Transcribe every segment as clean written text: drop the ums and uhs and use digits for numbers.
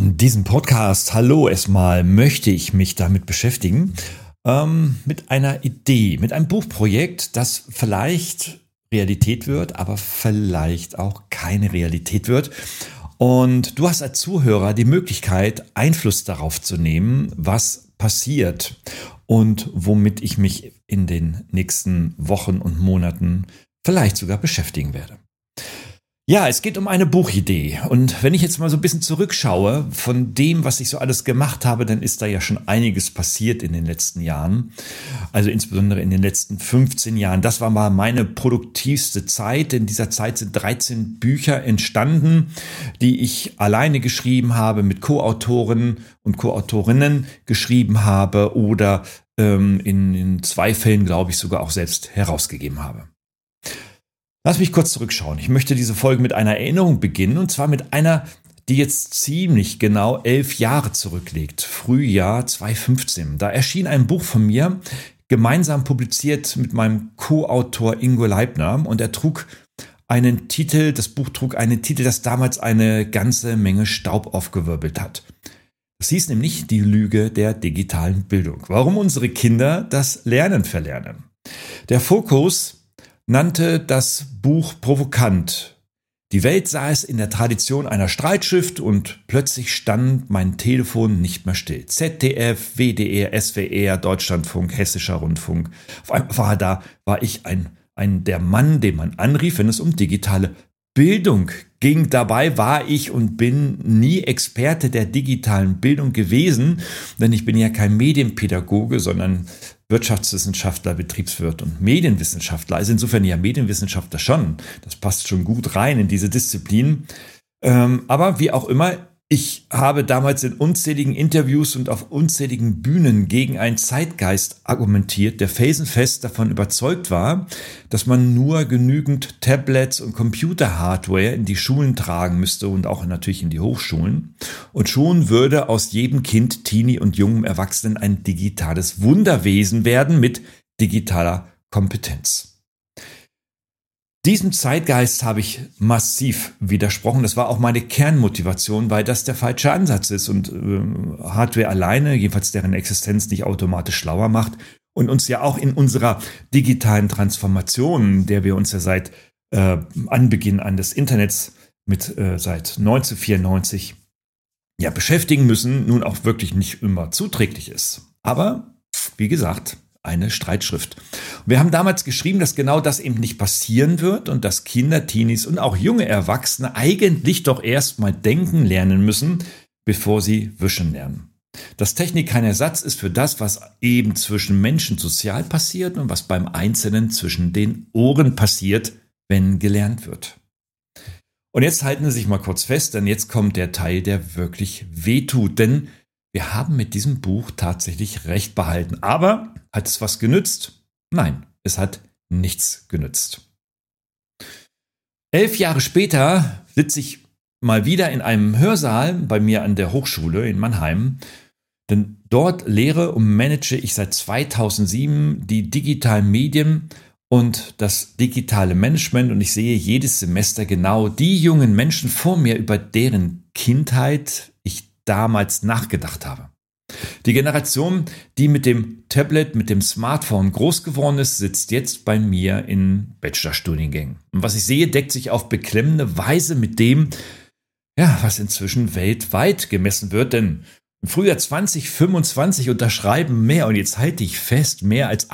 In diesem Podcast, hallo erstmal, möchte ich mich damit beschäftigen, mit einer Idee, mit einem Buchprojekt, das vielleicht Realität wird, aber vielleicht auch keine Realität wird. Und du hast als Zuhörer die Möglichkeit, Einfluss darauf zu nehmen, was passiert und womit ich mich in den nächsten Wochen und Monaten vielleicht sogar beschäftigen werde. Ja, es geht um eine Buchidee. Und wenn ich jetzt mal so ein bisschen zurückschaue von dem, was ich so alles gemacht habe, dann ist da ja schon einiges passiert in den letzten Jahren. Also insbesondere in den letzten 15 Jahren. Das war mal meine produktivste Zeit. In dieser Zeit sind 13 Bücher entstanden, die ich alleine geschrieben habe, mit Co-Autoren und Co-Autorinnen geschrieben habe oder in 2 Fällen, glaube ich, sogar auch selbst herausgegeben habe. Lass mich kurz zurückschauen. Ich möchte diese Folge mit einer Erinnerung beginnen, und zwar mit einer, die jetzt ziemlich genau 11 Jahre zurückliegt. Frühjahr 2015. Da erschien ein Buch von mir, gemeinsam publiziert mit meinem Co-Autor Ingo Leibner, und er trug einen Titel, das Buch trug einen Titel, das damals eine ganze Menge Staub aufgewirbelt hat. Das hieß nämlich Die Lüge der digitalen Bildung. Warum unsere Kinder das Lernen verlernen. Der Fokus nannte das Buch provokant. Die Welt sah es in der Tradition einer Streitschrift, und plötzlich stand mein Telefon nicht mehr still. ZDF, WDR, SWR, Deutschlandfunk, Hessischer Rundfunk. Auf einmal war ich der Mann, den man anrief, wenn es um digitale Bildung ging. Dabei war ich und bin nie Experte der digitalen Bildung gewesen, denn ich bin ja kein Medienpädagoge, sondern Wirtschaftswissenschaftler, Betriebswirt und Medienwissenschaftler. Also insofern ja Medienwissenschaftler schon. Das passt schon gut rein in diese Disziplin. Aber wie auch immer, ich habe damals in unzähligen Interviews und auf unzähligen Bühnen gegen einen Zeitgeist argumentiert, der felsenfest davon überzeugt war, dass man nur genügend Tablets und Computerhardware in die Schulen tragen müsste und auch natürlich in die Hochschulen. Und schon würde aus jedem Kind, Teenie und jungem Erwachsenen ein digitales Wunderwesen werden mit digitaler Kompetenz. Diesem Zeitgeist habe ich massiv widersprochen. Das war auch meine Kernmotivation, weil das der falsche Ansatz ist und Hardware alleine, jedenfalls deren Existenz, nicht automatisch schlauer macht und uns ja auch in unserer digitalen Transformation, der wir uns ja seit Anbeginn des Internets seit 1994 ja beschäftigen müssen, nun auch wirklich nicht immer zuträglich ist. Aber wie gesagt, eine Streitschrift. Wir haben damals geschrieben, dass genau das eben nicht passieren wird und dass Kinder, Teenies und auch junge Erwachsene eigentlich doch erst mal denken lernen müssen, bevor sie wischen lernen. Dass Technik kein Ersatz ist für das, was eben zwischen Menschen sozial passiert und was beim Einzelnen zwischen den Ohren passiert, wenn gelernt wird. Und jetzt halten Sie sich mal kurz fest, denn jetzt kommt der Teil, der wirklich wehtut, denn wir haben mit diesem Buch tatsächlich recht behalten. Aber hat es was genützt? Nein, es hat nichts genützt. 11 Jahre später sitze ich mal wieder in einem Hörsaal bei mir an der Hochschule in Mannheim. Denn dort lehre und manage ich seit 2007 die digitalen Medien und das digitale Management. Und ich sehe jedes Semester genau die jungen Menschen vor mir, über deren Kindheit ich damals nachgedacht habe. Die Generation, die mit dem Tablet, mit dem Smartphone groß geworden ist, sitzt jetzt bei mir in Bachelorstudiengängen. Und was ich sehe, deckt sich auf beklemmende Weise mit dem, was inzwischen weltweit gemessen wird. Denn im Frühjahr 2025 unterschreiben mehr, und jetzt halte ich fest, mehr als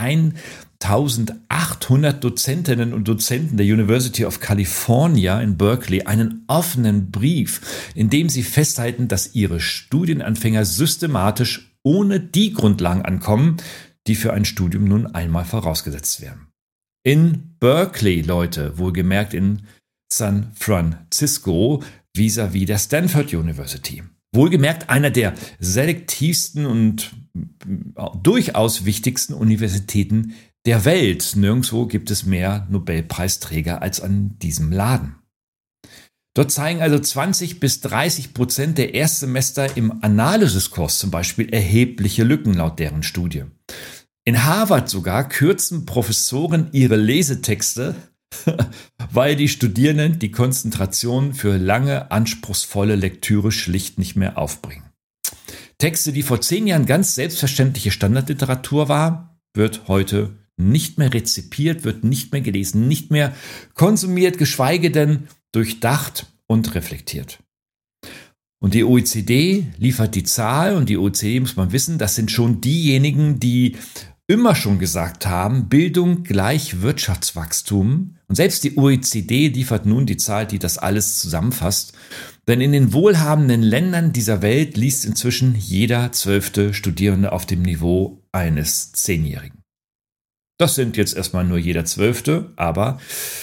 1800 Dozentinnen und Dozenten der University of California in Berkeley einen offenen Brief, in dem sie festhalten, dass ihre Studienanfänger systematisch ohne die Grundlagen ankommen, die für ein Studium nun einmal vorausgesetzt werden. In Berkeley, Leute, wohlgemerkt in San Francisco, vis-à-vis der Stanford University. Wohlgemerkt einer der selektivsten und durchaus wichtigsten Universitäten der Welt. Nirgendwo gibt es mehr Nobelpreisträger als an diesem Laden. Dort zeigen also 20-30% der Erstsemester im Analysis-Kurs zum Beispiel erhebliche Lücken laut deren Studie. In Harvard sogar kürzen Professoren ihre Lesetexte weil die Studierenden die Konzentration für lange, anspruchsvolle Lektüre schlicht nicht mehr aufbringen. Texte, die vor 10 Jahren ganz selbstverständliche Standardliteratur war, wird heute nicht mehr rezipiert, wird nicht mehr gelesen, nicht mehr konsumiert, geschweige denn durchdacht und reflektiert. Und die OECD liefert die Zahl, und die OECD, muss man wissen, das sind schon diejenigen, die immer schon gesagt haben, Bildung gleich Wirtschaftswachstum. Und selbst die OECD liefert nun die Zahl, die das alles zusammenfasst. Denn in den wohlhabenden Ländern dieser Welt liest inzwischen jeder 12. Studierende auf dem Niveau eines 10-Jährigen. Das sind jetzt erstmal nur jeder 12., aber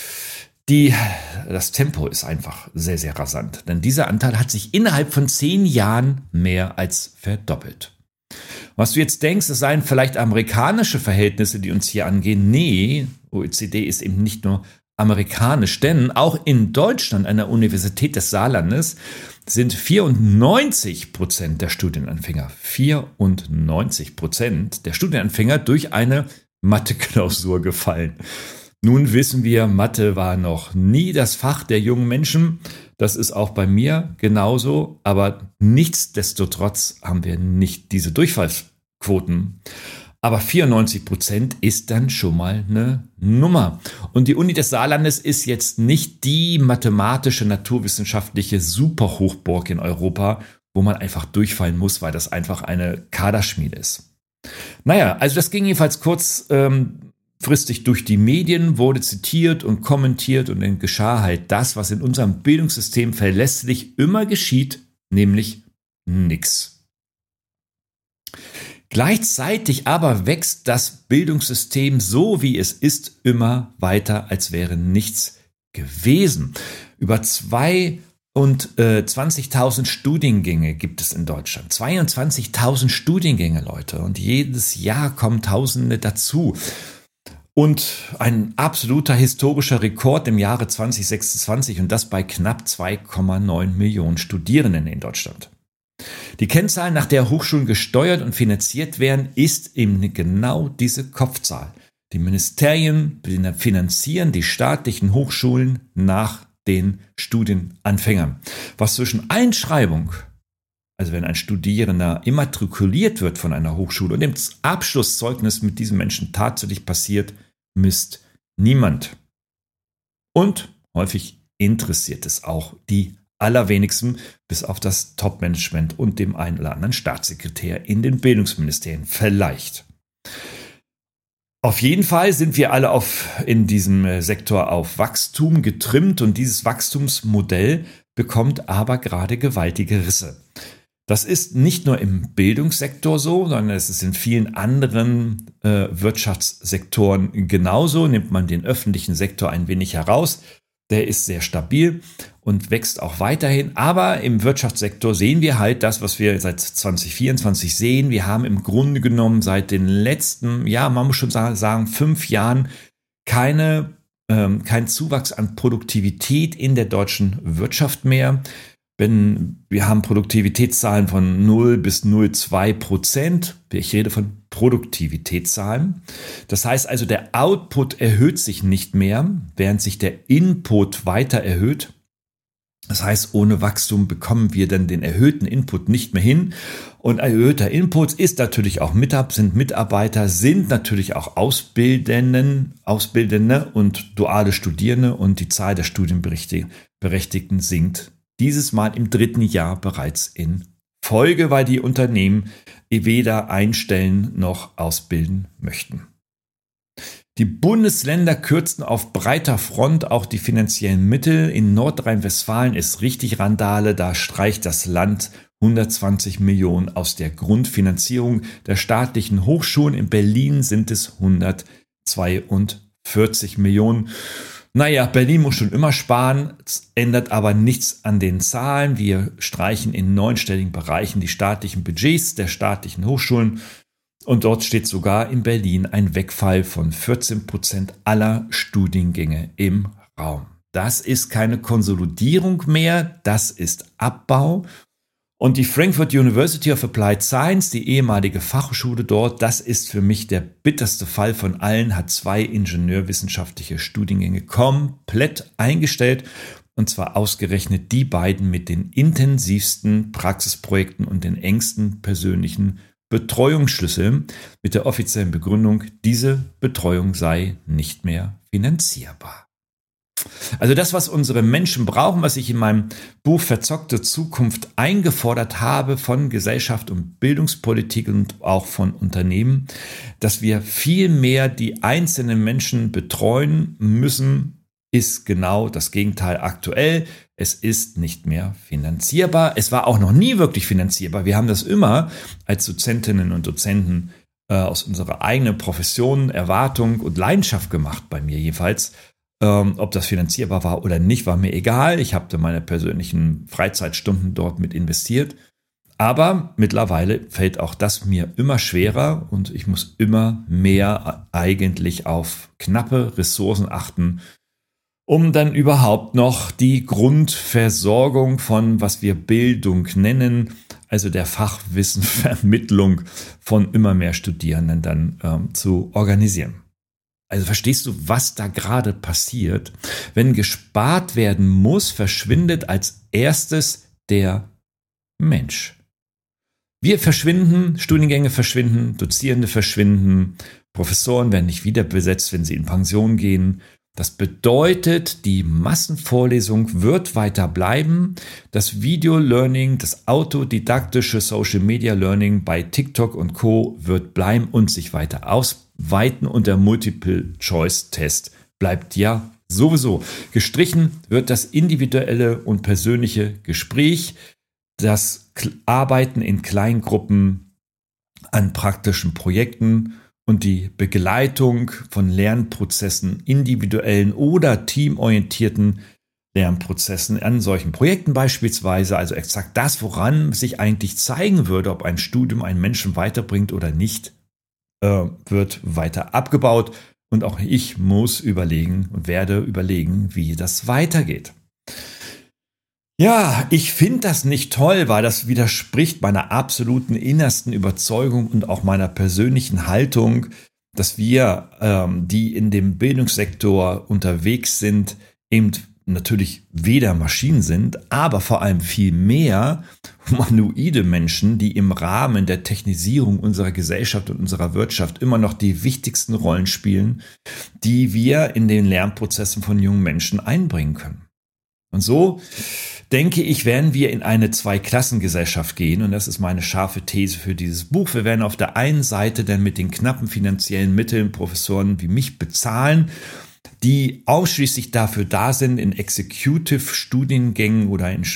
das Tempo ist einfach sehr, sehr rasant. Denn dieser Anteil hat sich innerhalb von 10 Jahren mehr als verdoppelt. Was du jetzt denkst, es seien vielleicht amerikanische Verhältnisse, die uns hier angehen. Nee, OECD ist eben nicht nur amerikanisch, denn auch in Deutschland, an der Universität des Saarlandes, sind 94% der Studienanfänger, 94% der Studienanfänger durch eine Mathe-Klausur gefallen. Nun wissen wir, Mathe war noch nie das Fach der jungen Menschen. Das ist auch bei mir genauso, aber nichtsdestotrotz haben wir nicht diese Durchfallsquoten. Aber 94% ist dann schon mal eine Nummer. Und die Uni des Saarlandes ist jetzt nicht die mathematische, naturwissenschaftliche Superhochburg in Europa, wo man einfach durchfallen muss, weil das einfach eine Kaderschmiede ist. Naja, also das ging jedenfalls kurzfristig durch die Medien, wurde zitiert und kommentiert, und dann geschah halt das, was in unserem Bildungssystem verlässlich immer geschieht, nämlich nix. Gleichzeitig aber wächst das Bildungssystem so, wie es ist, immer weiter, als wäre nichts gewesen. Über 22.000 Studiengänge gibt es in Deutschland. 22.000 Studiengänge, Leute. Und jedes Jahr kommen Tausende dazu. Und ein absoluter historischer Rekord im Jahre 2026, und das bei knapp 2,9 Millionen Studierenden in Deutschland. Die Kennzahl, nach der Hochschulen gesteuert und finanziert werden, ist eben genau diese Kopfzahl. Die Ministerien finanzieren die staatlichen Hochschulen nach den Studienanfängern. Was zwischen Einschreibung, also wenn ein Studierender immatrikuliert wird von einer Hochschule, und dem Abschlusszeugnis mit diesem Menschen tatsächlich passiert, misst niemand. Und häufig interessiert es auch die allerwenigsten, bis auf das Top-Management und dem einen oder anderen Staatssekretär in den Bildungsministerien vielleicht. Auf jeden Fall sind wir alle in diesem Sektor auf Wachstum getrimmt, und dieses Wachstumsmodell bekommt aber gerade gewaltige Risse. Das ist nicht nur im Bildungssektor so, sondern es ist in vielen anderen Wirtschaftssektoren genauso. Nimmt man den öffentlichen Sektor ein wenig heraus, der ist sehr stabil und wächst auch weiterhin. Aber im Wirtschaftssektor sehen wir halt das, was wir seit 2024 sehen. Wir haben im Grunde genommen seit den letzten, man muss schon sagen, 5 Jahren kein Zuwachs an Produktivität in der deutschen Wirtschaft mehr. Wir haben Produktivitätszahlen von 0 bis 0,2%. Ich rede von Produktivitätszahlen. Das heißt also, der Output erhöht sich nicht mehr, während sich der Input weiter erhöht. Das heißt, ohne Wachstum bekommen wir dann den erhöhten Input nicht mehr hin. Und erhöhter Input ist natürlich auch sind Mitarbeiter, sind natürlich auch Auszubildende und duale Studierende, und die Zahl der Studienberechtigten sinkt dieses Mal im 3. Jahr bereits in Folge, weil die Unternehmen weder einstellen noch ausbilden möchten. Die Bundesländer kürzen auf breiter Front auch die finanziellen Mittel. In Nordrhein-Westfalen ist richtig Randale, da streicht das Land 120 Millionen aus der Grundfinanzierung der staatlichen Hochschulen. In Berlin sind es 142 Millionen. Naja, Berlin muss schon immer sparen, es ändert aber nichts an den Zahlen. Wir streichen in 9-stelligen Bereichen die staatlichen Budgets der staatlichen Hochschulen, und dort steht sogar in Berlin ein Wegfall von 14% aller Studiengänge im Raum. Das ist keine Konsolidierung mehr, das ist Abbau. Und die Frankfurt University of Applied Science, die ehemalige Fachhochschule dort, das ist für mich der bitterste Fall von allen, hat 2 ingenieurwissenschaftliche Studiengänge komplett eingestellt. Und zwar ausgerechnet die beiden mit den intensivsten Praxisprojekten und den engsten persönlichen Betreuungsschlüsseln mit der offiziellen Begründung, diese Betreuung sei nicht mehr finanzierbar. Also das, was unsere Menschen brauchen, was ich in meinem Buch Verzockte Zukunft eingefordert habe von Gesellschaft und Bildungspolitik und auch von Unternehmen, dass wir viel mehr die einzelnen Menschen betreuen müssen, ist genau das Gegenteil aktuell. Es ist nicht mehr finanzierbar. Es war auch noch nie wirklich finanzierbar. Wir haben das immer als Dozentinnen und Dozenten aus unserer eigenen Profession, Erwartung und Leidenschaft gemacht, bei mir jedenfalls. Ob das finanzierbar war oder nicht, war mir egal. Ich habe meine persönlichen Freizeitstunden dort mit investiert. Aber mittlerweile fällt auch das mir immer schwerer und ich muss immer mehr eigentlich auf knappe Ressourcen achten, um dann überhaupt noch die Grundversorgung von, was wir Bildung nennen, also der Fachwissenvermittlung von immer mehr Studierenden dann zu organisieren. Also verstehst du, was da gerade passiert? Wenn gespart werden muss, verschwindet als erstes der Mensch. Wir verschwinden, Studiengänge verschwinden, Dozierende verschwinden, Professoren werden nicht wieder besetzt, wenn sie in Pension gehen. Das bedeutet, die Massenvorlesung wird weiter bleiben. Das Video-Learning, das autodidaktische Social-Media-Learning bei TikTok und Co. wird bleiben und sich weiter ausweiten. Und der Multiple-Choice-Test bleibt ja sowieso. Gestrichen wird das individuelle und persönliche Gespräch, das Arbeiten in Kleingruppen an praktischen Projekten und die Begleitung von Lernprozessen, individuellen oder teamorientierten Lernprozessen an solchen Projekten beispielsweise, also exakt das, woran sich eigentlich zeigen würde, ob ein Studium einen Menschen weiterbringt oder nicht, wird weiter abgebaut. Und auch ich muss überlegen und werde überlegen, wie das weitergeht. Ja, ich finde das nicht toll, weil das widerspricht meiner absoluten innersten Überzeugung und auch meiner persönlichen Haltung, dass wir, die in dem Bildungssektor unterwegs sind, eben natürlich weder Maschinen sind, aber vor allem viel mehr humanoide Menschen, die im Rahmen der Technisierung unserer Gesellschaft und unserer Wirtschaft immer noch die wichtigsten Rollen spielen, die wir in den Lernprozessen von jungen Menschen einbringen können. Und so denke ich, werden wir in eine Zweiklassengesellschaft gehen. Und das ist meine scharfe These für dieses Buch. Wir werden auf der einen Seite dann mit den knappen finanziellen Mitteln Professoren wie mich bezahlen, die ausschließlich dafür da sind, in Executive-Studiengängen oder in,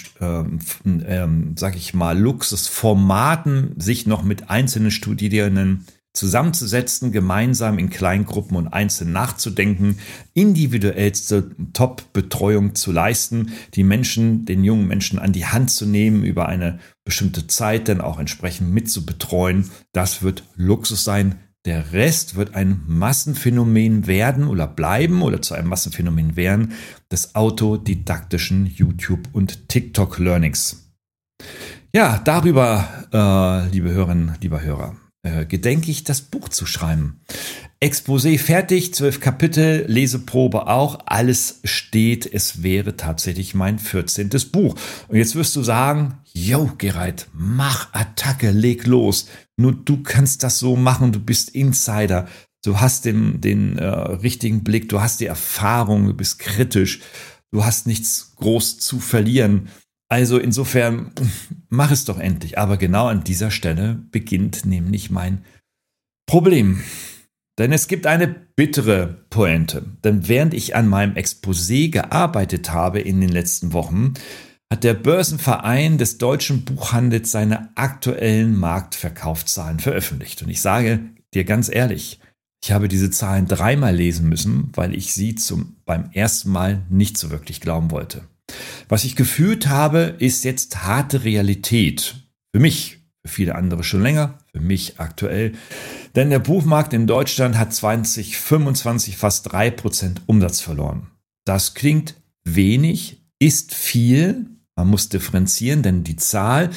sag ich mal, Luxusformaten sich noch mit einzelnen Studierenden zusammenzusetzen, gemeinsam in Kleingruppen und einzeln nachzudenken, individuellste Top-Betreuung zu leisten, die Menschen, den jungen Menschen an die Hand zu nehmen, über eine bestimmte Zeit dann auch entsprechend mitzubetreuen. Das wird Luxus sein. Der Rest wird ein Massenphänomen werden oder bleiben oder zu einem Massenphänomen werden des autodidaktischen YouTube- und TikTok-Learnings. Ja, darüber, liebe Hörerinnen, lieber Hörer, gedenke ich, das Buch zu schreiben. Exposé fertig, 12 Kapitel, Leseprobe auch, alles steht. Es wäre tatsächlich mein 14. Buch. Und jetzt wirst du sagen, yo, Gerald, mach Attacke, leg los. Nur du kannst das so machen, du bist Insider. Du hast den richtigen Blick, du hast die Erfahrung, du bist kritisch, du hast nichts groß zu verlieren. Also insofern, mach es doch endlich. Aber genau an dieser Stelle beginnt nämlich mein Problem. Denn es gibt eine bittere Pointe. Denn während ich an meinem Exposé gearbeitet habe in den letzten Wochen, hat der Börsenverein des deutschen Buchhandels seine aktuellen Marktverkaufszahlen veröffentlicht. Und ich sage dir ganz ehrlich, ich habe diese Zahlen 3-mal lesen müssen, weil ich sie beim ersten Mal nicht so wirklich glauben wollte. Was ich gefühlt habe, ist jetzt harte Realität. Für mich, für viele andere schon länger, für mich aktuell. Denn der Buchmarkt in Deutschland hat 2025 fast 3% Umsatz verloren. Das klingt wenig, ist viel. Man muss differenzieren, denn die Zahl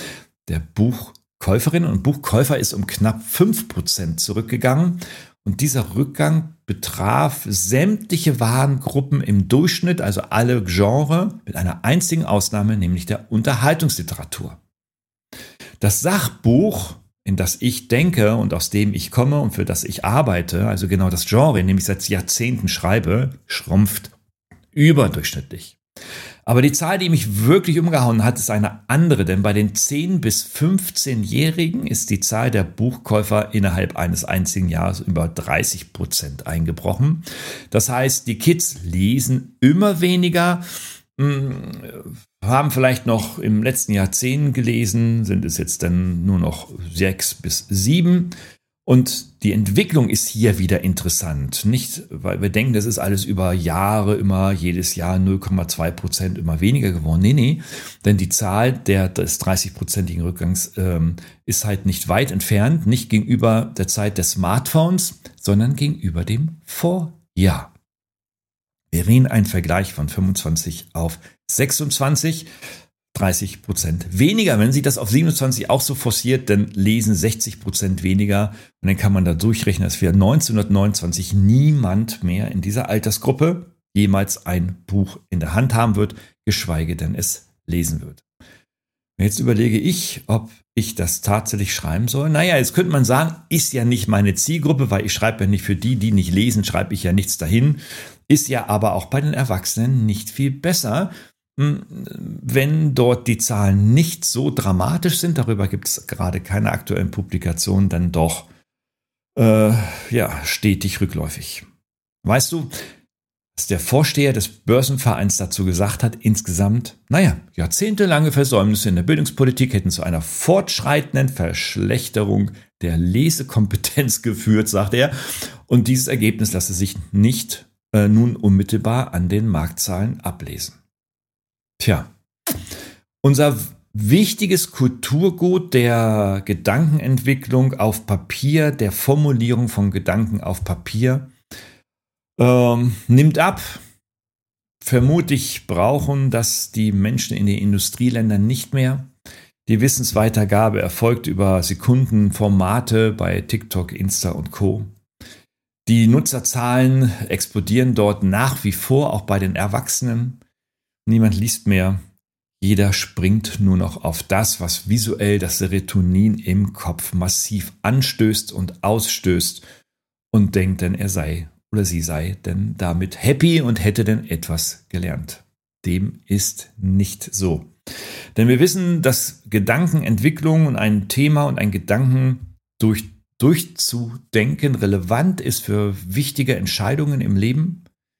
der Buchkäuferinnen und Buchkäufer ist um knapp 5% zurückgegangen. Und dieser Rückgang betraf sämtliche Warengruppen im Durchschnitt, also alle Genre, mit einer einzigen Ausnahme, nämlich der Unterhaltungsliteratur. Das Sachbuch, in das ich denke und aus dem ich komme und für das ich arbeite, also genau das Genre, in dem ich seit Jahrzehnten schreibe, schrumpft überdurchschnittlich. Aber die Zahl, die mich wirklich umgehauen hat, ist eine andere, denn bei den 10- bis 15-Jährigen ist die Zahl der Buchkäufer innerhalb eines einzigen Jahres über 30% eingebrochen. Das heißt, die Kids lesen immer weniger, haben vielleicht noch im letzten Jahr 10 gelesen, sind es jetzt dann nur noch 6 bis 7. Und die Entwicklung ist hier wieder interessant. Nicht, weil wir denken, das ist alles über Jahre immer jedes Jahr 0,2% immer weniger geworden. Nee. Denn die Zahl des 30%igen Rückgangs ist halt nicht weit entfernt, nicht gegenüber der Zeit des Smartphones, sondern gegenüber dem Vorjahr. Wir reden einen Vergleich von 25 auf 26. 30% weniger. Wenn sich das auf 27 auch so forciert, dann lesen 60% weniger. Und dann kann man da durchrechnen, dass wir 1929 niemand mehr in dieser Altersgruppe jemals ein Buch in der Hand haben wird, geschweige denn es lesen wird. Jetzt überlege ich, ob ich das tatsächlich schreiben soll. Naja, jetzt könnte man sagen, ist ja nicht meine Zielgruppe, weil ich schreibe ja nicht für die, die nicht lesen, schreibe ich ja nichts dahin. Ist ja aber auch bei den Erwachsenen nicht viel besser. Wenn dort die Zahlen nicht so dramatisch sind, darüber gibt es gerade keine aktuellen Publikationen, dann doch stetig rückläufig. Weißt du, was der Vorsteher des Börsenvereins dazu gesagt hat? Insgesamt, jahrzehntelange Versäumnisse in der Bildungspolitik hätten zu einer fortschreitenden Verschlechterung der Lesekompetenz geführt, sagt er. Und dieses Ergebnis lasse sich nicht nun unmittelbar an den Marktzahlen ablesen. Tja, unser wichtiges Kulturgut der Gedankenentwicklung auf Papier, der Formulierung von Gedanken auf Papier, nimmt ab. Vermutlich brauchen das die Menschen in den Industrieländern nicht mehr. Die Wissensweitergabe erfolgt über Sekundenformate bei TikTok, Insta und Co. Die Nutzerzahlen explodieren dort nach wie vor, auch bei den Erwachsenen. Niemand liest mehr. Jeder springt nur noch auf das, was visuell das Serotonin im Kopf massiv anstößt und ausstößt und denkt dann, er sei oder sie sei denn damit happy und hätte denn etwas gelernt. Dem ist nicht so. Denn wir wissen, dass Gedankenentwicklung und ein Thema und ein Gedanken durchzudenken relevant ist für wichtige Entscheidungen im Leben.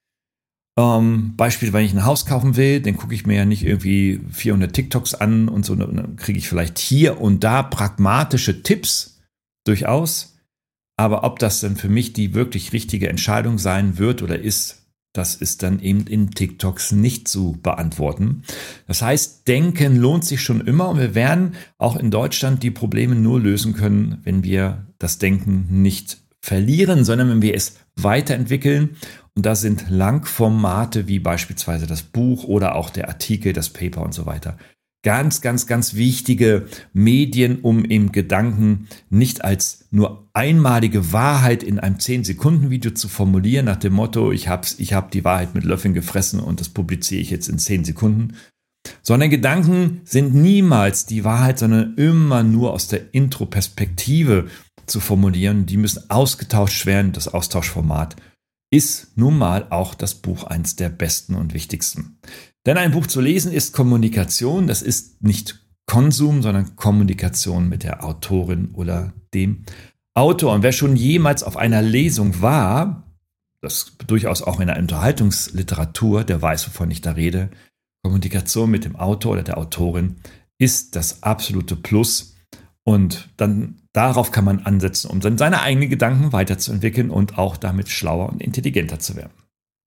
Beispiel, wenn ich ein Haus kaufen will, dann gucke ich mir ja nicht irgendwie 400 TikToks an und so, dann kriege ich vielleicht hier und da pragmatische Tipps durchaus. Aber ob das dann für mich die wirklich richtige Entscheidung sein wird oder ist, das ist dann eben in TikToks nicht zu beantworten. Das heißt, Denken lohnt sich schon immer und wir werden auch in Deutschland die Probleme nur lösen können, wenn wir das Denken nicht verlieren, sondern wenn wir es weiterentwickeln. Und da sind Langformate wie beispielsweise das Buch oder auch der Artikel, das Paper und so weiter. Ganz, ganz, ganz wichtige Medien, um im Gedanken nicht als nur einmalige Wahrheit in einem 10-Sekunden-Video zu formulieren, nach dem Motto, ich hab die Wahrheit mit Löffeln gefressen und das publiziere ich jetzt in 10 Sekunden. Sondern Gedanken sind niemals die Wahrheit, sondern immer nur aus der Intro-Perspektive zu formulieren. Die müssen ausgetauscht werden. Das Austauschformat ist nun mal auch das Buch eins der besten und wichtigsten. Denn ein Buch zu lesen ist Kommunikation. Das ist nicht Konsum, sondern Kommunikation mit der Autorin oder dem Autor. Und wer schon jemals auf einer Lesung war, das durchaus auch in der Unterhaltungsliteratur, der weiß, wovon ich da rede. Kommunikation mit dem Autor oder der Autorin ist das absolute Plus. Und dann darauf kann man ansetzen, um dann seine eigenen Gedanken weiterzuentwickeln und auch damit schlauer und intelligenter zu werden.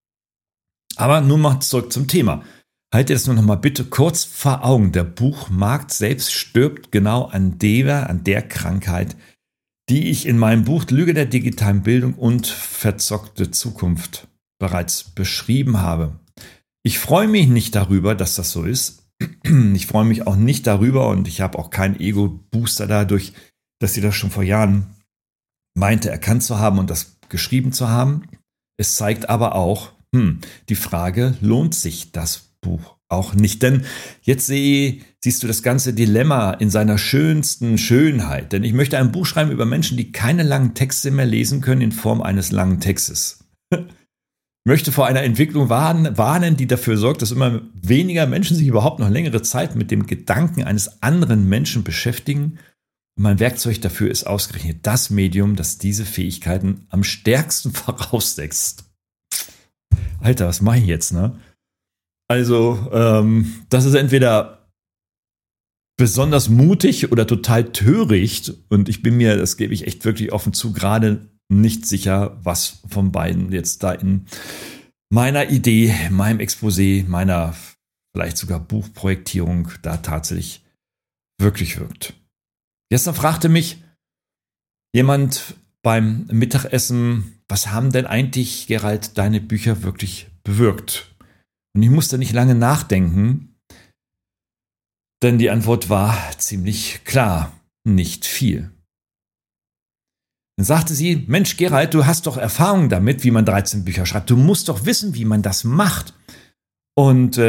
Aber nun mal zurück zum Thema. Halte das nur noch mal bitte kurz vor Augen. Der Buchmarkt selbst stirbt genau an der Krankheit, die ich in meinem Buch Lüge der digitalen Bildung und verzockte Zukunft bereits beschrieben habe. Ich freue mich nicht darüber, dass das so ist. Ich freue mich auch nicht darüber und ich habe auch keinen Ego-Booster dadurch, dass sie das schon vor Jahren meinte, erkannt zu haben und das geschrieben zu haben. Es zeigt aber auch, die Frage, lohnt sich das Buch auch nicht? Denn jetzt siehst du das ganze Dilemma in seiner schönsten Schönheit. Denn ich möchte ein Buch schreiben über Menschen, die keine langen Texte mehr lesen können in Form eines langen Textes. Ich möchte vor einer Entwicklung warnen, die dafür sorgt, dass immer weniger Menschen sich überhaupt noch längere Zeit mit dem Gedanken eines anderen Menschen beschäftigen. Und mein Werkzeug dafür ist ausgerechnet das Medium, das diese Fähigkeiten am stärksten voraussetzt. Alter, was mache ich jetzt, ne? Also, das ist entweder besonders mutig oder total töricht. Und ich bin mir, das gebe ich echt wirklich offen zu, gerade nicht sicher, was von beiden jetzt da in meiner Idee, meinem Exposé, meiner vielleicht sogar Buchprojektierung da tatsächlich wirklich wirkt. Gestern fragte mich jemand beim Mittagessen, was haben denn eigentlich, Gerald, deine Bücher wirklich bewirkt? Und ich musste nicht lange nachdenken, denn die Antwort war ziemlich klar, nicht viel. Dann sagte sie, Mensch Gerald, du hast doch Erfahrung damit, wie man 13 Bücher schreibt. Du musst doch wissen, wie man das macht. Und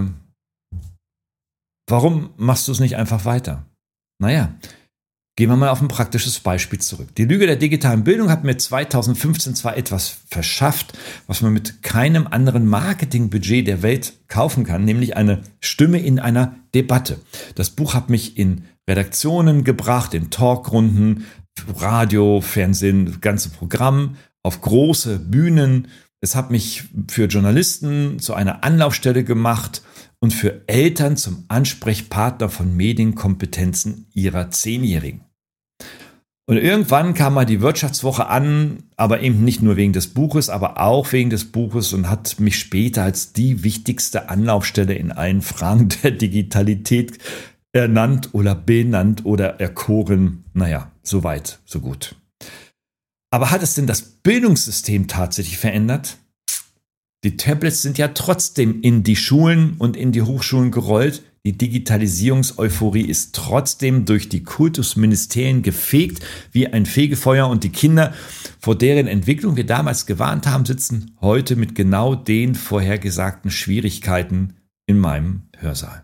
warum machst du es nicht einfach weiter? Naja, gehen wir mal auf ein praktisches Beispiel zurück. Die Lüge der digitalen Bildung hat mir 2015 zwar etwas verschafft, was man mit keinem anderen Marketingbudget der Welt kaufen kann, nämlich eine Stimme in einer Debatte. Das Buch hat mich in Redaktionen gebracht, in Talkrunden, Radio, Fernsehen, ganze Programm, auf große Bühnen. Es hat mich für Journalisten zu einer Anlaufstelle gemacht und für Eltern zum Ansprechpartner von Medienkompetenzen ihrer 10-Jährigen. Und irgendwann kam mal die Wirtschaftswoche an, aber eben nicht nur wegen des Buches, aber auch wegen des Buches und hat mich später als die wichtigste Anlaufstelle in allen Fragen der Digitalität ernannt oder benannt oder erkoren. Naja, so weit, so gut. Aber hat es denn das Bildungssystem tatsächlich verändert? Die Tablets sind ja trotzdem in die Schulen und in die Hochschulen gerollt. Die Digitalisierungseuphorie ist trotzdem durch die Kultusministerien gefegt wie ein Fegefeuer und die Kinder, vor deren Entwicklung wir damals gewarnt haben, sitzen heute mit genau den vorhergesagten Schwierigkeiten in meinem Hörsaal.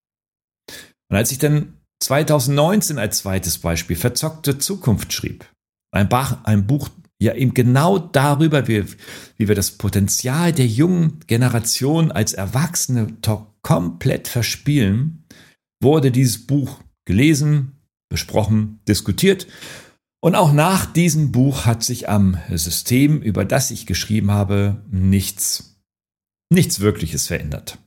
Und als ich dann 2019 als zweites Beispiel Verzockte Zukunft schrieb, ein Buch ja eben genau darüber, wie wir das Potenzial der jungen Generation als Erwachsene komplett verspielen, wurde dieses Buch gelesen, besprochen, diskutiert. Und auch nach diesem Buch hat sich am System, über das ich geschrieben habe, nichts Wirkliches verändert.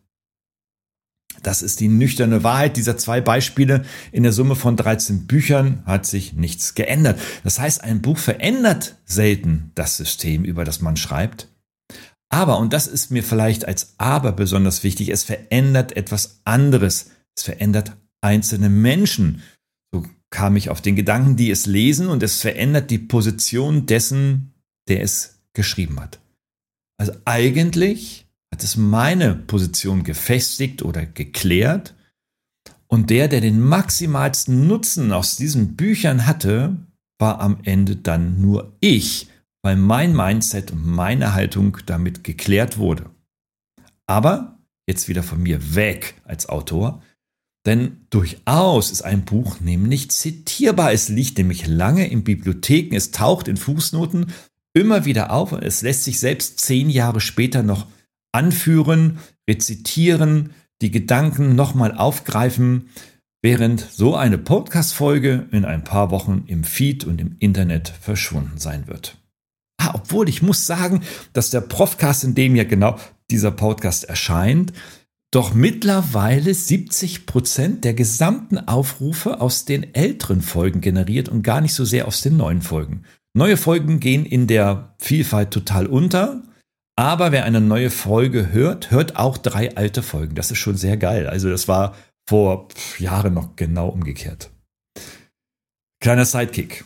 Das ist die nüchterne Wahrheit dieser 2 Beispiele. In der Summe von 13 Büchern hat sich nichts geändert. Das heißt, ein Buch verändert selten das System, über das man schreibt. Aber, und das ist mir vielleicht als Aber besonders wichtig, es verändert etwas anderes. Es verändert einzelne Menschen. So kam ich auf den Gedanken, die es lesen, und es verändert die Position dessen, der es geschrieben hat. Also eigentlich hat es meine Position gefestigt oder geklärt. Und der den maximalsten Nutzen aus diesen Büchern hatte, war am Ende dann nur ich, weil mein Mindset und meine Haltung damit geklärt wurde. Aber jetzt wieder von mir weg als Autor, denn durchaus ist ein Buch nämlich zitierbar. Es liegt nämlich lange in Bibliotheken, es taucht in Fußnoten immer wieder auf und es lässt sich selbst 10 Jahre später noch anführen, rezitieren, die Gedanken nochmal aufgreifen, während so eine Podcast-Folge in ein paar Wochen im Feed und im Internet verschwunden sein wird. Obwohl ich muss sagen, dass der Profcast, in dem ja genau dieser Podcast erscheint, doch mittlerweile 70% der gesamten Aufrufe aus den älteren Folgen generiert und gar nicht so sehr aus den neuen Folgen. Neue Folgen gehen in der Vielfalt total unter. Aber wer eine neue Folge hört, hört auch 3 alte Folgen. Das ist schon sehr geil. Also das war vor Jahren noch genau umgekehrt. Kleiner Sidekick.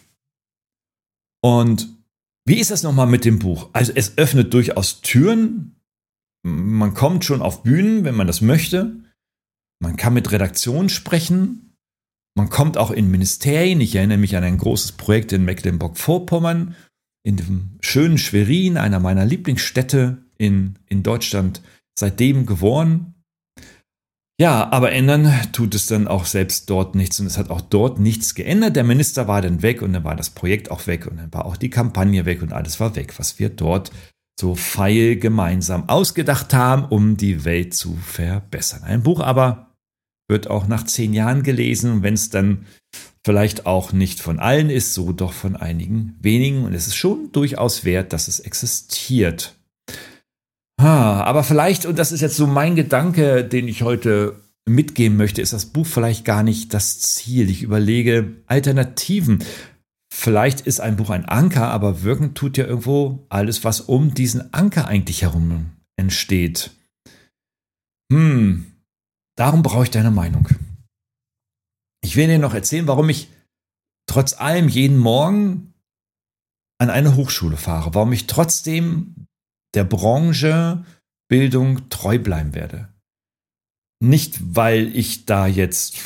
Und wie ist das nochmal mit dem Buch? Also es öffnet durchaus Türen. Man kommt schon auf Bühnen, wenn man das möchte. Man kann mit Redaktionen sprechen. Man kommt auch in Ministerien. Ich erinnere mich an ein großes Projekt in Mecklenburg-Vorpommern, in dem schönen Schwerin, einer meiner Lieblingsstädte in Deutschland, seitdem geworden. Ja, aber ändern tut es dann auch selbst dort nichts und es hat auch dort nichts geändert. Der Minister war dann weg und dann war das Projekt auch weg und dann war auch die Kampagne weg und alles war weg, was wir dort so feil gemeinsam ausgedacht haben, um die Welt zu verbessern. Ein Buch aber wird auch nach 10 Jahren gelesen und wenn es dann vielleicht auch nicht von allen ist, so doch von einigen wenigen und es ist schon durchaus wert, dass es existiert. Aber vielleicht, und das ist jetzt so mein Gedanke, den ich heute mitgeben möchte, ist das Buch vielleicht gar nicht das Ziel. Ich überlege Alternativen. Vielleicht ist ein Buch ein Anker, aber wirken tut ja irgendwo alles, was um diesen Anker eigentlich herum entsteht. Darum brauche ich deine Meinung. Ich will dir noch erzählen, warum ich trotz allem jeden Morgen an eine Hochschule fahre, warum ich trotzdem der Branche Bildung treu bleiben werde. Nicht, weil ich da jetzt,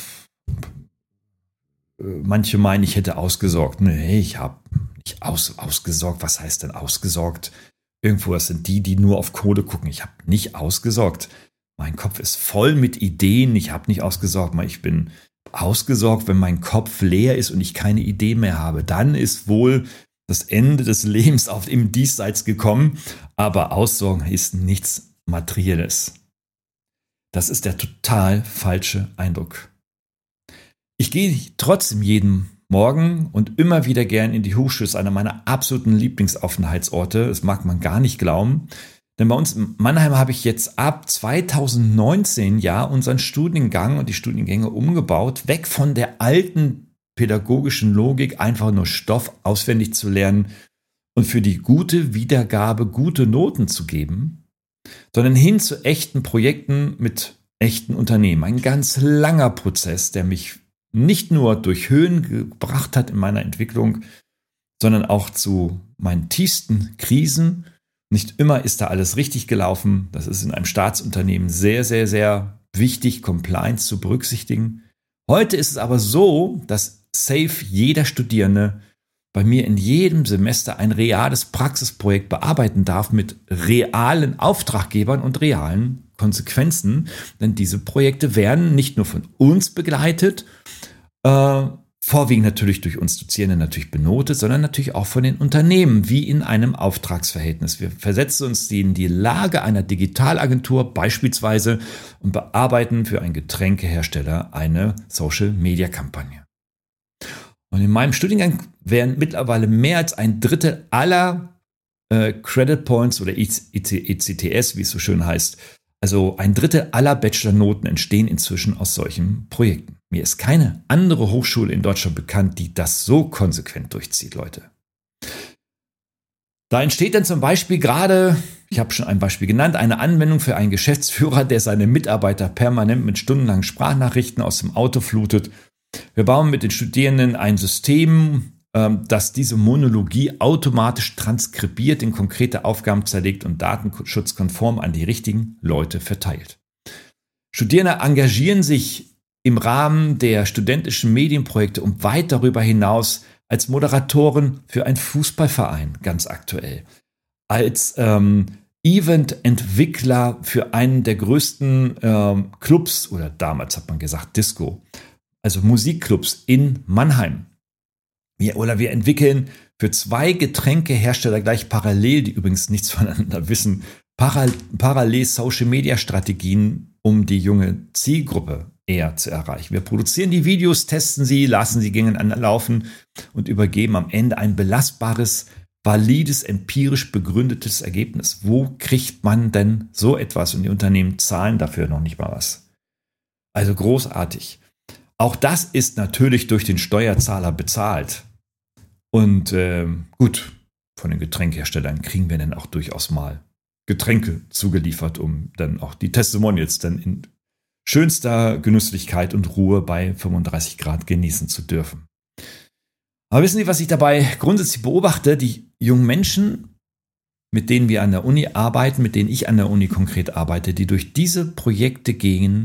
manche meinen, ich hätte ausgesorgt. Nee, ich habe nicht ausgesorgt. Was heißt denn ausgesorgt? Irgendwo, das sind die nur auf Kohle gucken. Ich habe nicht ausgesorgt. Mein Kopf ist voll mit Ideen. Ich habe nicht ausgesorgt. Ich bin ausgesorgt, wenn mein Kopf leer ist und ich keine Idee mehr habe. Dann ist wohl das Ende des Lebens auf dem Diesseits gekommen, aber Aussorgen ist nichts Materielles. Das ist der total falsche Eindruck. Ich gehe trotzdem jeden Morgen und immer wieder gern in die Hochschule. Das ist einer meiner absoluten Lieblingsaufenthaltsorte. Das mag man gar nicht glauben. Denn bei uns in Mannheim habe ich jetzt ab 2019 ja unseren Studiengang und die Studiengänge umgebaut, weg von der alten pädagogischen Logik, einfach nur Stoff auswendig zu lernen und für die gute Wiedergabe gute Noten zu geben, sondern hin zu echten Projekten mit echten Unternehmen. Ein ganz langer Prozess, der mich nicht nur durch Höhen gebracht hat in meiner Entwicklung, sondern auch zu meinen tiefsten Krisen. Nicht immer ist da alles richtig gelaufen. Das ist in einem Staatsunternehmen sehr, sehr, sehr wichtig, Compliance zu berücksichtigen. Heute ist es aber so, dass safe jeder Studierende bei mir in jedem Semester ein reales Praxisprojekt bearbeiten darf mit realen Auftraggebern und realen Konsequenzen. Denn diese Projekte werden nicht nur von uns begleitet, vorwiegend natürlich durch uns Dozierende natürlich benotet, sondern natürlich auch von den Unternehmen, wie in einem Auftragsverhältnis. Wir versetzen uns in die Lage einer Digitalagentur beispielsweise und bearbeiten für einen Getränkehersteller eine Social-Media-Kampagne. Und in meinem Studiengang werden mittlerweile mehr als ein Drittel aller Credit Points oder ECTS, wie es so schön heißt, also ein Drittel aller Bachelornoten entstehen inzwischen aus solchen Projekten. Mir ist keine andere Hochschule in Deutschland bekannt, die das so konsequent durchzieht, Leute. Da entsteht dann zum Beispiel gerade, ich habe schon ein Beispiel genannt, eine Anwendung für einen Geschäftsführer, der seine Mitarbeiter permanent mit stundenlangen Sprachnachrichten aus dem Auto flutet. Wir bauen mit den Studierenden ein System, das diese Monologie automatisch transkribiert, in konkrete Aufgaben zerlegt und datenschutzkonform an die richtigen Leute verteilt. Studierende engagieren sich im Rahmen der studentischen Medienprojekte und weit darüber hinaus als Moderatoren für einen Fußballverein, ganz aktuell, als Evententwickler für einen der größten Clubs, oder damals hat man gesagt Disco, also Musikclubs in Mannheim. Wir entwickeln für 2 Getränkehersteller gleich parallel, die übrigens nichts voneinander wissen, parallel Social-Media-Strategien, um die junge Zielgruppe eher zu erreichen. Wir produzieren die Videos, testen sie, lassen sie gegeneinander laufen und übergeben am Ende ein belastbares, valides, empirisch begründetes Ergebnis. Wo kriegt man denn so etwas? Und die Unternehmen zahlen dafür noch nicht mal was. Also großartig. Auch das ist natürlich durch den Steuerzahler bezahlt. Und gut, von den Getränkeherstellern kriegen wir dann auch durchaus mal Getränke zugeliefert, um dann auch die Testimonials dann in schönster Genüsslichkeit und Ruhe bei 35 Grad genießen zu dürfen. Aber wissen Sie, was ich dabei grundsätzlich beobachte? Die jungen Menschen, mit denen wir an der Uni arbeiten, mit denen ich an der Uni konkret arbeite, die durch diese Projekte gehen,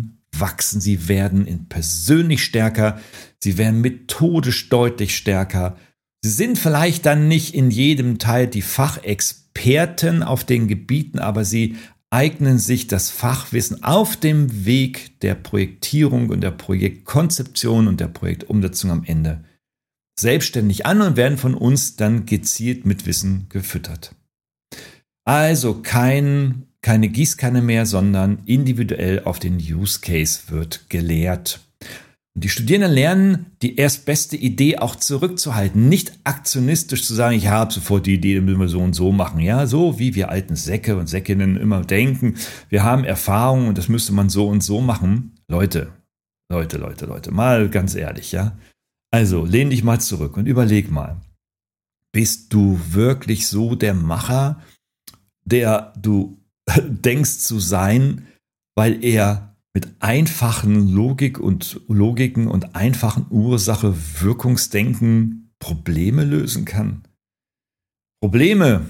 wachsen, sie werden persönlich stärker, sie werden methodisch deutlich stärker. Sie sind vielleicht dann nicht in jedem Teil die Fachexperten auf den Gebieten, aber sie eignen sich das Fachwissen auf dem Weg der Projektierung und der Projektkonzeption und der Projektumsetzung am Ende selbstständig an und werden von uns dann gezielt mit Wissen gefüttert. Also keine Gießkanne mehr, sondern individuell auf den Use Case wird gelehrt. Und die Studierenden lernen, die erstbeste Idee auch zurückzuhalten, nicht aktionistisch zu sagen, ich habe sofort die Idee, müssen wir so und so machen. Ja, so wie wir alten Säcke und Säckinnen immer denken, wir haben Erfahrung und das müsste man so und so machen. Leute, mal ganz ehrlich, ja. Also lehn dich mal zurück und überleg mal, bist du wirklich so der Macher, der du denkst zu sein, weil er mit einfachen Logiken und einfachen Ursache-Wirkungsdenken Probleme lösen kann? Probleme.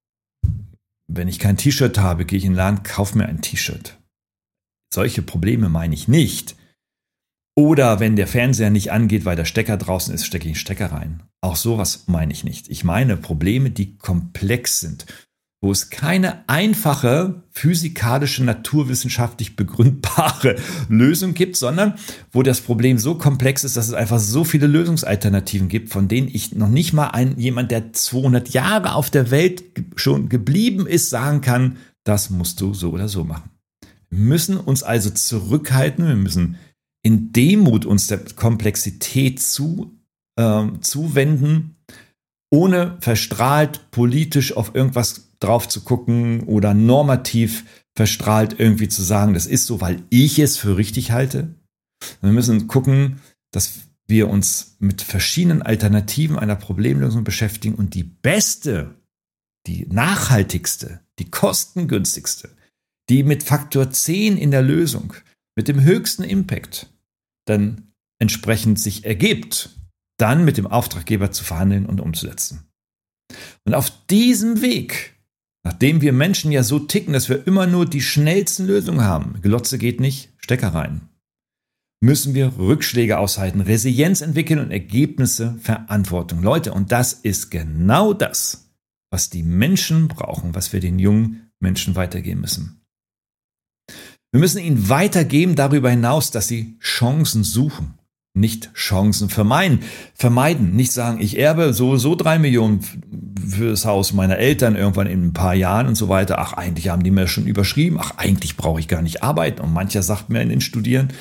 Wenn ich kein T-Shirt habe, gehe ich in den Laden, kaufe mir ein T-Shirt. Solche Probleme meine ich nicht. Oder wenn der Fernseher nicht angeht, weil der Stecker draußen ist, stecke ich den Stecker rein. Auch sowas meine ich nicht. Ich meine Probleme, die komplex sind, wo es keine einfache, physikalische, naturwissenschaftlich begründbare Lösung gibt, sondern wo das Problem so komplex ist, dass es einfach so viele Lösungsalternativen gibt, von denen ich noch nicht mal jemand, der 200 Jahre auf der Welt schon geblieben ist, sagen kann, das musst du so oder so machen. Wir müssen uns also zurückhalten, wir müssen in Demut uns der Komplexität zuwenden, ohne verstrahlt politisch auf irgendwas drauf zu gucken oder normativ verstrahlt irgendwie zu sagen, das ist so, weil ich es für richtig halte. Wir müssen gucken, dass wir uns mit verschiedenen Alternativen einer Problemlösung beschäftigen und die beste, die nachhaltigste, die kostengünstigste, die mit Faktor 10 in der Lösung, mit dem höchsten Impact dann entsprechend sich ergibt, dann mit dem Auftraggeber zu verhandeln und umzusetzen. Und auf diesem Weg, nachdem wir Menschen ja so ticken, dass wir immer nur die schnellsten Lösungen haben, Glotze geht nicht, Stecker rein, müssen wir Rückschläge aushalten, Resilienz entwickeln und Ergebnisse, Verantwortung. Leute, und das ist genau das, was die Menschen brauchen, was wir den jungen Menschen weitergeben müssen. Wir müssen ihnen weitergeben darüber hinaus, dass sie Chancen suchen, nicht Chancen vermeiden. Nicht sagen, ich erbe so 3 Millionen für das Haus meiner Eltern irgendwann in ein paar Jahren und so weiter. Ach, eigentlich haben die mir schon überschrieben. Ach, eigentlich brauche ich gar nicht arbeiten. Und mancher sagt mir von den Studierenden,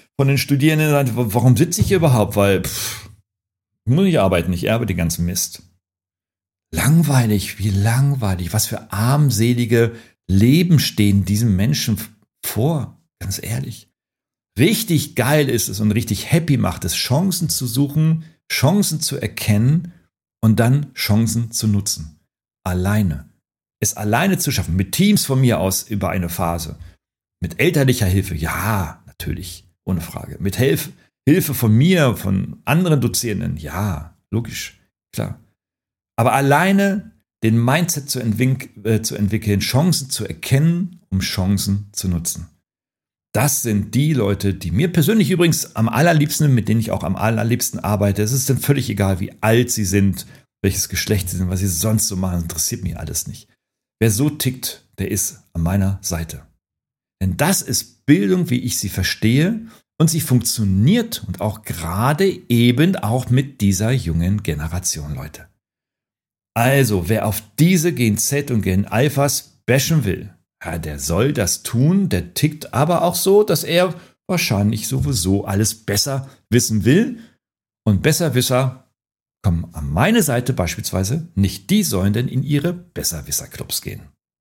warum sitze ich hier überhaupt? Weil ich muss nicht arbeiten, ich erbe den ganzen Mist. Langweilig, wie langweilig. Was für armselige Leben stehen diesem Menschen vor, ganz ehrlich. Richtig geil ist es und richtig happy macht es, Chancen zu suchen, Chancen zu erkennen und dann Chancen zu nutzen. Alleine. Es alleine zu schaffen, mit Teams von mir aus über eine Phase. Mit elterlicher Hilfe, ja, natürlich, ohne Frage. Mit Hilfe von mir, von anderen Dozierenden, ja, logisch, klar. Aber alleine den Mindset zu entwickeln, Chancen zu erkennen, um Chancen zu nutzen. Das sind die Leute, die mir persönlich übrigens am allerliebsten, mit denen ich auch am allerliebsten arbeite. Es ist dann völlig egal, wie alt sie sind, welches Geschlecht sie sind, was sie sonst so machen, interessiert mich alles nicht. Wer so tickt, der ist an meiner Seite. Denn das ist Bildung, wie ich sie verstehe, und sie funktioniert und auch gerade eben auch mit dieser jungen Generation, Leute. Also, wer auf diese Gen Z und Gen Alphas bashen will, ja, der soll das tun, der tickt aber auch so, dass er wahrscheinlich sowieso alles besser wissen will. Und Besserwisser kommen an meine Seite beispielsweise nicht, die sollen denn in ihre Besserwisser-Clubs gehen.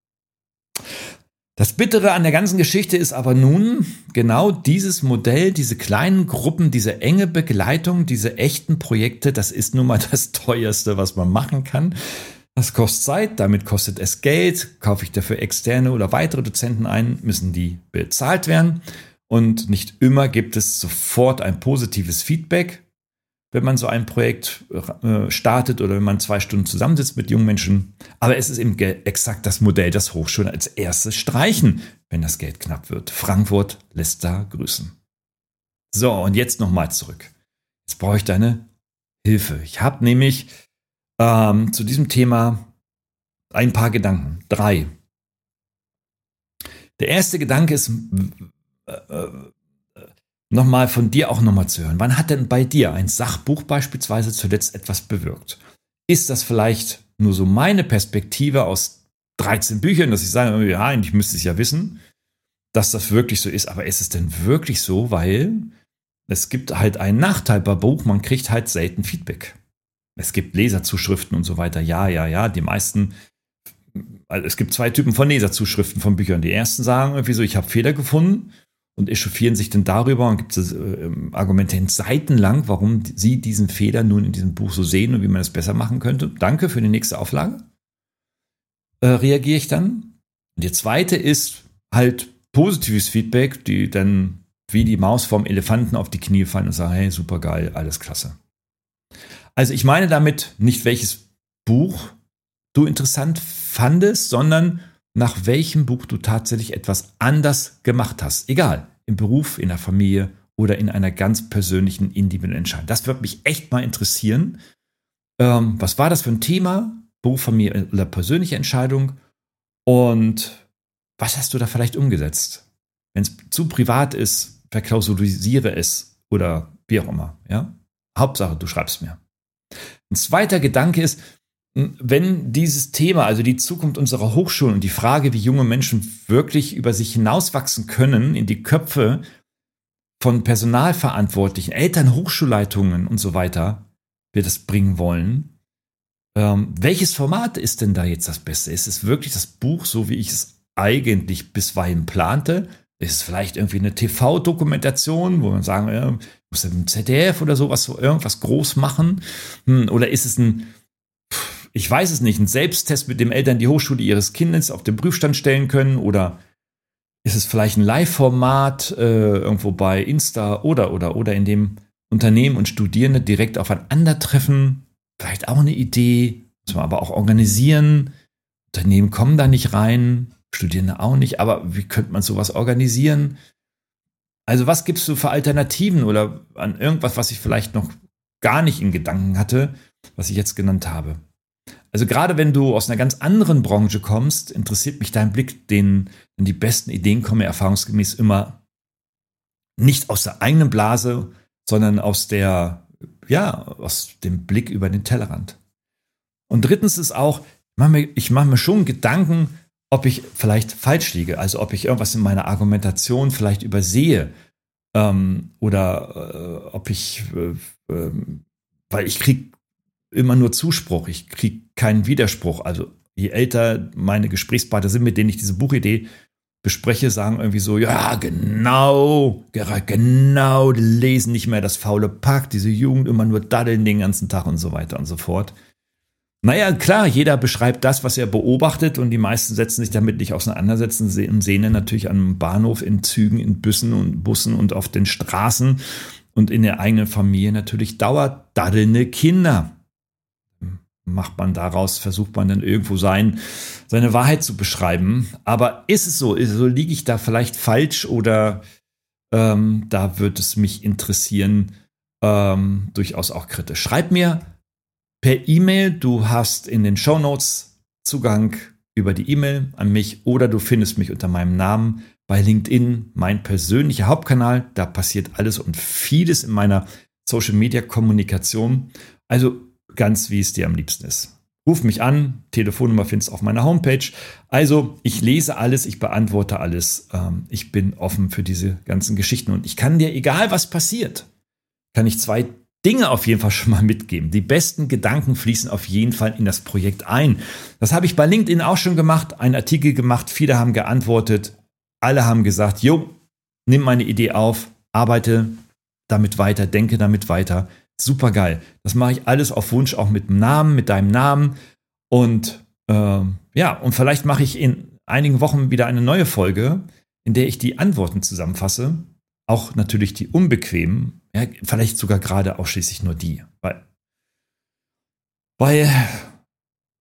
Das Bittere an der ganzen Geschichte ist aber nun genau dieses Modell, diese kleinen Gruppen, diese enge Begleitung, diese echten Projekte, das ist nun mal das Teuerste, was man machen kann. Das kostet Zeit, damit kostet es Geld. Kaufe ich dafür externe oder weitere Dozenten ein, müssen die bezahlt werden. Und nicht immer gibt es sofort ein positives Feedback, wenn man so ein Projekt startet oder wenn man 2 Stunden zusammensitzt mit jungen Menschen. Aber es ist eben exakt das Modell, das Hochschulen als erstes streichen, wenn das Geld knapp wird. Frankfurt lässt da grüßen. So, und jetzt nochmal zurück. Jetzt brauche ich deine Hilfe. Ich habe nämlich zu diesem Thema ein paar Gedanken. 3. Der erste Gedanke ist, nochmal von dir auch nochmal zu hören. Wann hat denn bei dir ein Sachbuch beispielsweise zuletzt etwas bewirkt? Ist das vielleicht nur so meine Perspektive aus 13 Büchern, dass ich sage, ja, eigentlich müsste ich ja wissen, dass das wirklich so ist. Aber ist es denn wirklich so? Weil es gibt halt einen Nachteil bei Buch, man kriegt halt selten Feedback. Es gibt Leserzuschriften und so weiter. Ja, die meisten, also es gibt 2 Typen von Leserzuschriften von Büchern. Die ersten sagen irgendwie so, ich habe Fehler gefunden und echauffieren sich dann darüber und gibt es Argumente seitenlang, warum sie diesen Fehler nun in diesem Buch so sehen und wie man es besser machen könnte. Danke für die nächste Auflage. Reagiere ich dann. Und die zweite ist halt positives Feedback, die dann wie die Maus vom Elefanten auf die Knie fallen und sagen, hey, super geil, alles klasse. Also ich meine damit nicht, welches Buch du interessant fandest, sondern nach welchem Buch du tatsächlich etwas anders gemacht hast. Egal, im Beruf, in der Familie oder in einer ganz persönlichen, individuellen Entscheidung. Das würde mich echt mal interessieren. Was war das für ein Thema? Beruf, Familie oder persönliche Entscheidung? Und was hast du da vielleicht umgesetzt? Wenn es zu privat ist, verklausulisiere es oder wie auch immer. Ja? Hauptsache, du schreibst mir. Ein zweiter Gedanke ist, wenn dieses Thema, also die Zukunft unserer Hochschulen und die Frage, wie junge Menschen wirklich über sich hinauswachsen können in die Köpfe von Personalverantwortlichen, Eltern, Hochschulleitungen und so weiter, wir das bringen wollen, welches Format ist denn da jetzt das Beste? Ist es wirklich das Buch, so wie ich es eigentlich bisweilen plante? Ist es vielleicht irgendwie eine TV-Dokumentation, wo man sagen, ja, muss im ZDF oder sowas, irgendwas groß machen? Oder ist es ich weiß es nicht, ein Selbsttest, mit dem Eltern die Hochschule ihres Kindes auf den Prüfstand stellen können? Oder ist es vielleicht ein Live-Format irgendwo bei Insta oder in dem Unternehmen und Studierende direkt aufeinandertreffen? Vielleicht auch eine Idee, muss man aber auch organisieren. Unternehmen kommen da nicht rein, Studierende auch nicht, aber wie könnte man sowas organisieren? Also was gibst du für Alternativen oder an irgendwas, was ich vielleicht noch gar nicht in Gedanken hatte, was ich jetzt genannt habe? Also gerade wenn du aus einer ganz anderen Branche kommst, interessiert mich dein Blick, wenn die besten Ideen kommen ja erfahrungsgemäß immer nicht aus der eigenen Blase, sondern aus dem Blick über den Tellerrand. Und drittens ist auch, ich mache mir schon Gedanken, ob ich vielleicht falsch liege, also ob ich irgendwas in meiner Argumentation vielleicht übersehe oder ob ich, weil ich kriege immer nur Zuspruch, ich kriege keinen Widerspruch. Also je älter meine Gesprächspartner sind, mit denen ich diese Buchidee bespreche, sagen irgendwie so, ja, genau, die lesen nicht mehr das faule Pack, diese Jugend immer nur daddeln den ganzen Tag und so weiter und so fort. Naja, klar, jeder beschreibt das, was er beobachtet und die meisten setzen sich damit nicht auseinander, sehen dann natürlich am Bahnhof, in Zügen, in Bussen und auf den Straßen und in der eigenen Familie natürlich dauerdaddelnde Kinder. Macht man daraus, versucht man dann irgendwo seine Wahrheit zu beschreiben. Aber ist es so? Liege ich da vielleicht falsch oder da würde es mich interessieren, durchaus auch kritisch. Schreib mir per E-Mail, du hast in den Shownotes Zugang über die E-Mail an mich oder du findest mich unter meinem Namen bei LinkedIn, mein persönlicher Hauptkanal. Da passiert alles und vieles in meiner Social-Media-Kommunikation. Also ganz wie es dir am liebsten ist. Ruf mich an, Telefonnummer findest du auf meiner Homepage. Also ich lese alles, ich beantworte alles. Ich bin offen für diese ganzen Geschichten und ich kann dir, egal was passiert, kann ich 2 Dinge auf jeden Fall schon mal mitgeben. Die besten Gedanken fließen auf jeden Fall in das Projekt ein. Das habe ich bei LinkedIn auch schon gemacht, einen Artikel gemacht, viele haben geantwortet, alle haben gesagt, jo, nimm meine Idee auf, arbeite damit weiter, denke damit weiter. Super geil. Das mache ich alles auf Wunsch, auch mit dem Namen, mit deinem Namen. Und und vielleicht mache ich in einigen Wochen wieder eine neue Folge, in der ich die Antworten zusammenfasse. Auch natürlich die unbequemen, ja, vielleicht sogar gerade ausschließlich nur die. Weil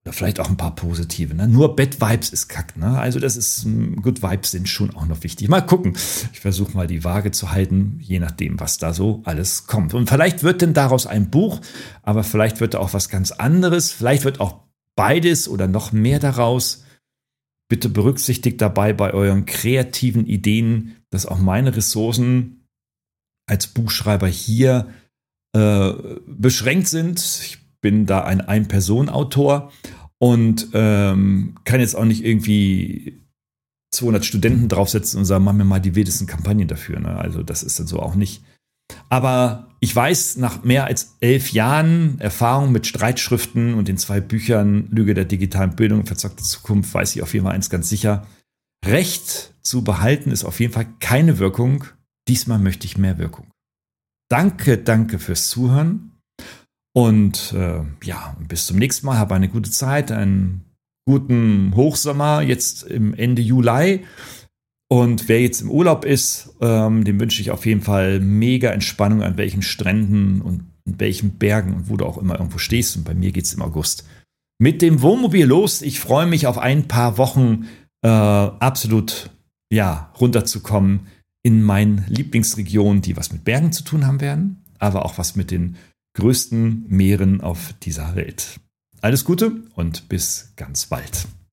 Oder vielleicht auch ein paar positive. Ne? Nur Bad Vibes ist Kack. Ne? Also das ist, Good Vibes sind schon auch noch wichtig. Mal gucken. Ich versuche mal die Waage zu halten, je nachdem, was da so alles kommt. Und vielleicht wird denn daraus ein Buch, aber vielleicht wird da auch was ganz anderes. Vielleicht wird auch beides oder noch mehr daraus. Bitte berücksichtigt dabei bei euren kreativen Ideen, dass auch meine Ressourcen als Buchschreiber hier beschränkt sind. Ich bin da ein Ein-Personen-Autor und kann jetzt auch nicht irgendwie 200 Studenten draufsetzen und sagen, mach mir mal die wildesten Kampagnen dafür. Ne? Also das ist dann so auch nicht. Aber ich weiß, nach mehr als 11 Jahren Erfahrung mit Streitschriften und den 2 Büchern Lüge der digitalen Bildung und verzogte Zukunft, weiß ich auf jeden Fall eins ganz sicher. Recht zu behalten ist auf jeden Fall keine Wirkung. Diesmal möchte ich mehr Wirkung. Danke fürs Zuhören. Und bis zum nächsten Mal. Habe eine gute Zeit, einen guten Hochsommer jetzt im Ende Juli. Und wer jetzt im Urlaub ist, dem wünsche ich auf jeden Fall mega Entspannung an welchen Stränden und in welchen Bergen und wo du auch immer irgendwo stehst. Und bei mir geht es im August mit dem Wohnmobil los. Ich freue mich auf ein paar Wochen absolut runterzukommen in meine Lieblingsregion, die was mit Bergen zu tun haben werden, aber auch was mit den größten Meeren auf dieser Welt. Alles Gute und bis ganz bald.